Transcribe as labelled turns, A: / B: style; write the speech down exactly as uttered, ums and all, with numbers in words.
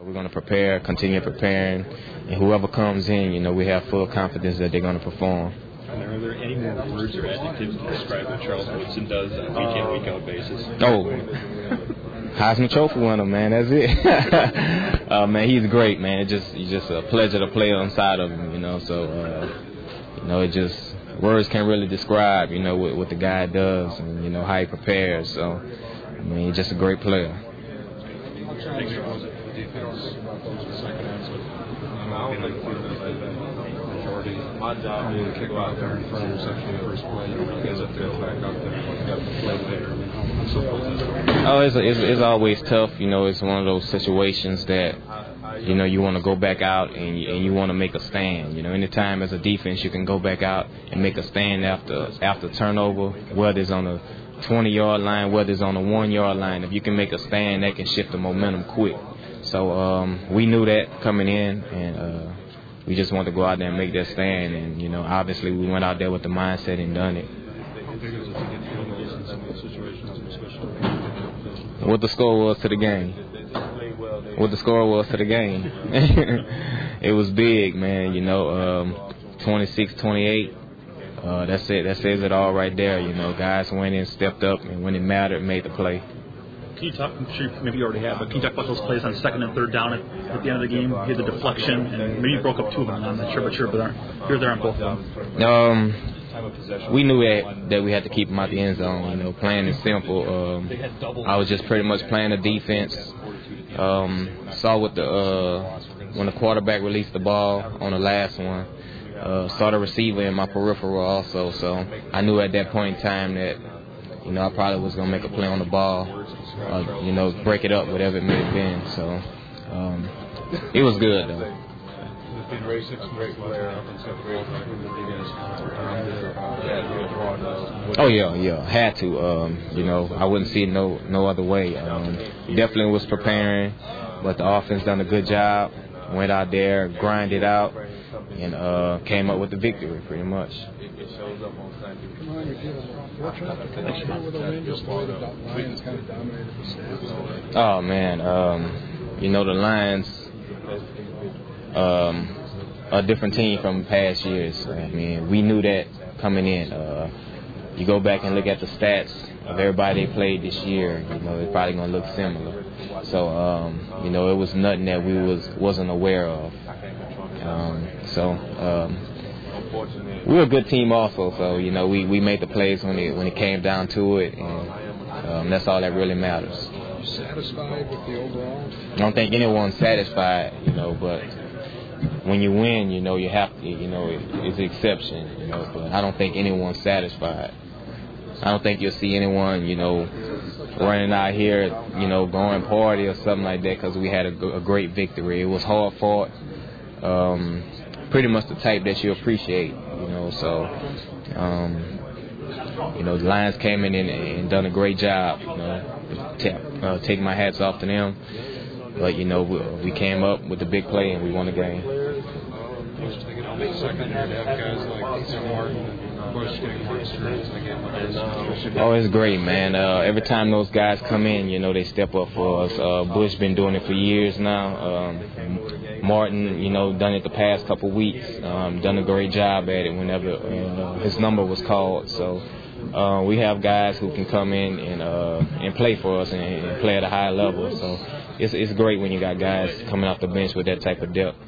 A: We're going to prepare, continue preparing, and whoever comes in, you know, we have full confidence that they're going to perform.
B: And are there any more words or adjectives to describe what Charles Woodson does on a week-in, week-out basis?
A: Oh, Heisman Trophy winner, man. That's it. uh, man, he's great, man. It's just, it's just a pleasure to play alongside of him, you know. So, uh, you know, it just words can't really describe, you know, what, what the guy does and you know how he prepares. So, I mean, he's just a great player.
B: Thanks for the defense. Second half, I don't think majority. My job is to go out there in front of reception the first play. You don't really get up there, attack out there. You got to play later. So,
A: oh, it's, it's it's always tough. You know, it's one of those situations that you know you want to go back out and you, and you want to make a stand. You know, anytime as a defense you can go back out and make a stand after after turnover, whether it's on the twenty-yard line, whether it's on the one-yard line. If you can make a stand, that can shift the momentum quick. So um, we knew that coming in, and uh, we just wanted to go out there and make that stand. And, you know, obviously we went out there with the mindset and done it. What the score was to the game. What the score was to the game. It was big, man, you know, um, twenty-six twenty-eight. Uh, that's it. That says it all right there. You know, guys went in, stepped up, and when it mattered, made the play.
C: Can you talk, I'm sure maybe you already have, but can you talk about those plays on second and third down at, at the end of the game? You had the deflection, and maybe you broke up two of them. I'm not sure, but sure, but you're there on both of them.
A: Um, we knew that, that we had to keep them out the end zone. You know, plain and simple. Um, I was just pretty much playing the defense. Um, saw what the uh, when the quarterback released the ball on the last one. Uh, saw the receiver in my peripheral also, so I knew at that point in time that, you know, I probably was going to make a play on the ball, uh, you know, break it up, whatever it may have been. So um, it was good, though. Oh, yeah, yeah, had to. Um, you know, I wouldn't see it no, no other way. Um, definitely was preparing, but the offense done a good job. Went out there, grinded out, and uh, came up with the victory, pretty much. Oh, man. Um, you know, the Lions, um, a different team from past years. I mean, we knew that coming in. Uh, you go back and look at the stats of everybody they played this year, you know, it's probably going to look similar. So, um, you know, it was nothing that we was, wasn't aware of. Um, so, um, we're a good team also. So, you know, we, we made the plays when it, when it came down to it, and um, that's all that really matters.
D: Satisfied with the overall?
A: I don't think anyone's satisfied, you know, but when you win, you know, you have to, you know, it, it's an exception, you know, but I don't think anyone's satisfied. I don't think you'll see anyone, you know, running out here, you know, going party or something like that because we had a, a great victory. It was hard fought, um, pretty much the type that you appreciate, you know. So, um, you know, the Lions came in and, and done a great job, you know. T- uh, take my hats off to them. But, you know, we, we came up with the big play and we won the game. Oh, it's great, man. Uh, every time those guys come in, you know, they step up for us. Uh, Bush been doing it for years now. Um, Martin, you know, done it the past couple weeks. Um, done a great job at it whenever you know, his number was called. So uh, we have guys who can come in and uh, and play for us and, and play at a high level. So it's it's great when you got guys coming off the bench with that type of depth.